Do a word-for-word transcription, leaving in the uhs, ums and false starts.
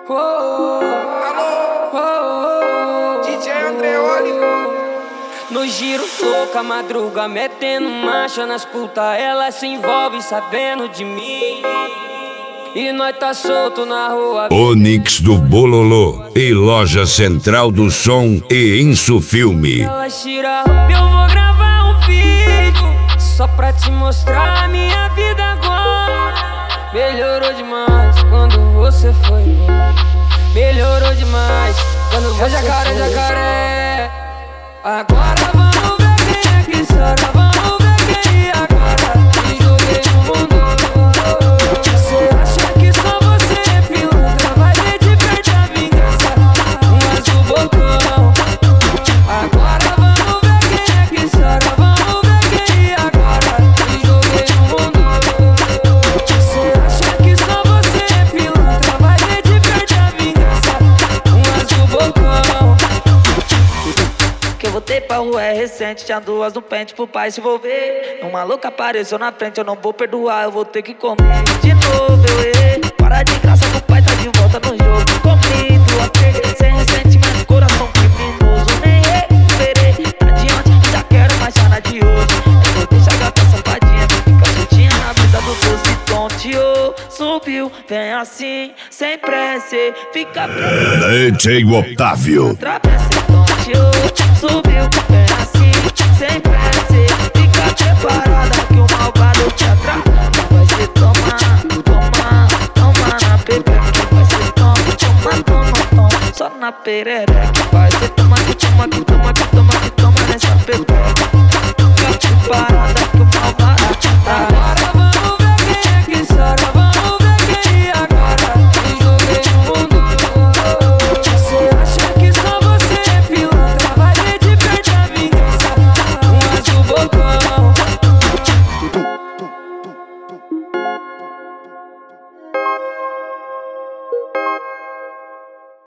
Oh, oh, oh, oh, D J Andreoli. No giro louca, madruga, metendo marcha nas puta. Ela se envolve sabendo de mim. E nós tá solto na rua. Onix do Bololô e Loja Central do Som e Insufilme. Ela tira a roupa, eu vou gravar um vídeo só pra te mostrar a minha vida agora. Melhorou demais quando você foi embora. Melhorou demais quando você jacaré, foi jacaré. Agora vamos ver quem é que chora. Vamos ver quem agora te joguei no mundo. Você acha que só você é pilantra? Vai ver de perto a vingança, um azul bocão. Agora vamos ver quem é que chora. Vamos ver quem agora te joguei no mundo. Você acha que só você é pilantra? Vai ver de perto a vingança, um azul bocão. Que eu voltei pra rua é recente, tinha duas no pente pro pai se envolver. Uma louca apareceu na frente, eu não vou perdoar, eu vou ter que comer de novo, eu errei. Para de graça que o pai tá de volta no jogo. Comi duas vezes, sem ressentimento, coração criminoso. Nem recuperei, adiante, já quero mais chana de hoje. Eu vou deixar a gata safadinha, fica soltinha na brisa do doce tonteou. Subiu, vem assim, sem pressa, fica preso. D J Otávio. Atravessa, tonteou. Subiu, vem assim, sem pressa, fica preparada que o malvado te atrasa. Vai ser tomar, tomar, tomar na pepeca. Vai ser toma, toma, toma, toma, só na perereca. Vai ser toma, que toma, que toma, que toma, que toma nessa pepeca.